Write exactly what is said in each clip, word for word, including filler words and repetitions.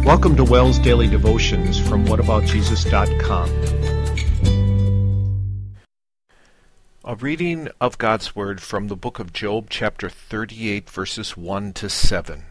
Welcome to Wells Daily Devotions from what about jesus dot com. A reading of God's Word from the book of Job, chapter thirty-eight, verses one to seven.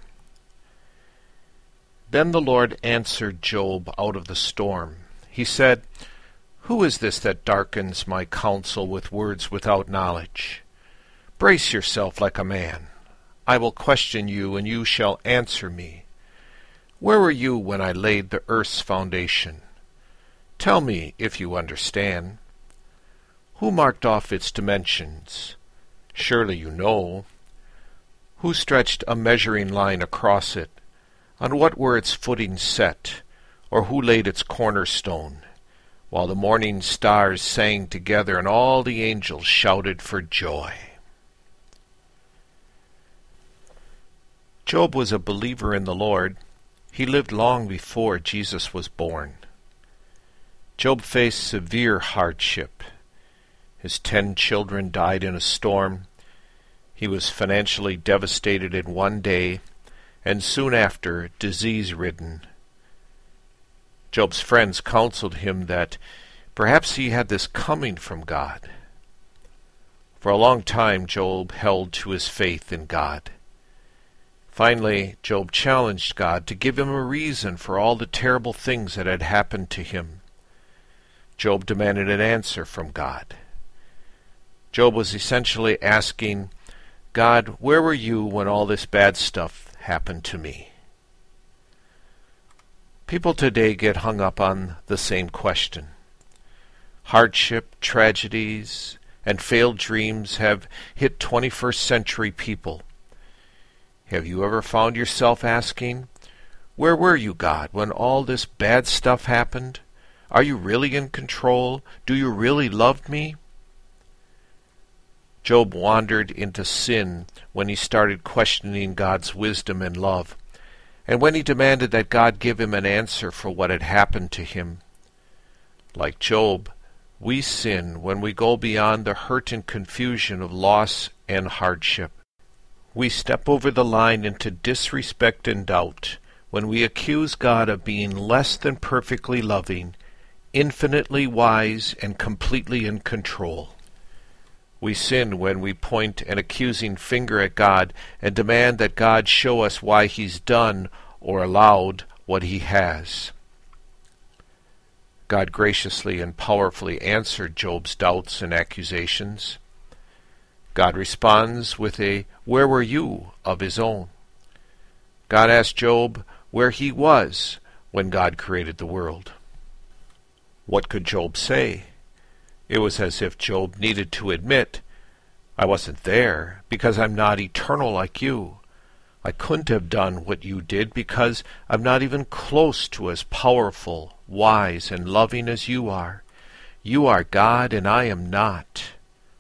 Then the Lord answered Job out of the storm. He said, "Who is this that darkens my counsel with words without knowledge? Brace yourself like a man. I will question you, and you shall answer me. Where were you when I laid the earth's foundation? Tell me if you understand. Who marked off its dimensions? Surely you know. Who stretched a measuring line across it? On what were its footings set? Or who laid its cornerstone? While the morning stars sang together and all the angels shouted for joy." Job was a believer in the Lord. He lived long before Jesus was born. Job faced severe hardship. His ten children died in a storm. He was financially devastated in one day, and soon after, disease-ridden. Job's friends counseled him that perhaps he had this coming from God. For a long time, Job held to his faith in God. Finally, Job challenged God to give him a reason for all the terrible things that had happened to him. Job demanded an answer from God. Job was essentially asking, "God, where were you when all this bad stuff happened to me?" People today get hung up on the same question. Hardship, tragedies, and failed dreams have hit twenty-first century people. Have you ever found yourself asking, "Where were you, God, when all this bad stuff happened? Are you really in control? Do you really love me?" Job wandered into sin when he started questioning God's wisdom and love, and when he demanded that God give him an answer for what had happened to him. Like Job, we sin when we go beyond the hurt and confusion of loss and hardship. We step over the line into disrespect and doubt when we accuse God of being less than perfectly loving, infinitely wise, and completely in control. We sin when we point an accusing finger at God and demand that God show us why He's done or allowed what He has. God graciously and powerfully answered Job's doubts and accusations. God responds with a "Where were you?" of His own. God asked Job where he was when God created the world. What could Job say? It was as if Job needed to admit, "I wasn't there because I'm not eternal like you. I couldn't have done what you did because I'm not even close to as powerful, wise, and loving as you are. You are God and I am not."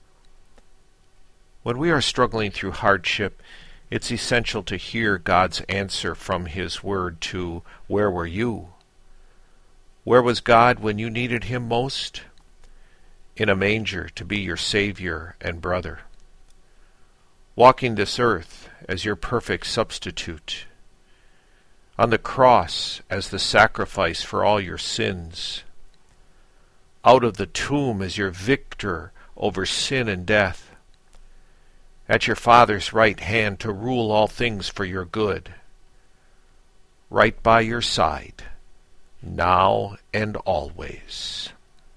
When we are struggling through hardship, it's essential to hear God's answer from His Word to "Where were you?" Where was God when you needed Him most? In a manger to be your Savior and brother. Walking this earth as your perfect substitute. On the cross as the sacrifice for all your sins. Out of the tomb as your victor over sin and death. At your Father's right hand to rule all things for your good. Right by your side, now and always.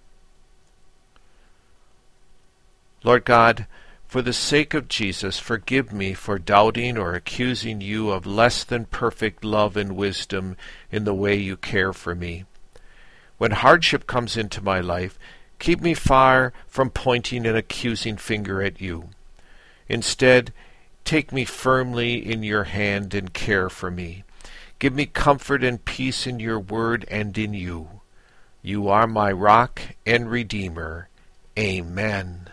Lord God, for the sake of Jesus, forgive me for doubting or accusing you of less than perfect love and wisdom in the way you care for me. When hardship comes into my life, keep me far from pointing an accusing finger at you. Instead, take me firmly in your hand and care for me. Give me comfort and peace in your word and in you. You are my rock and redeemer. Amen.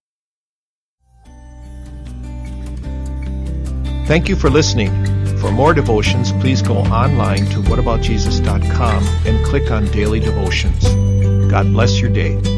Thank you for listening. For more devotions, please go online to what about jesus dot com and click on Daily Devotions. God bless your day.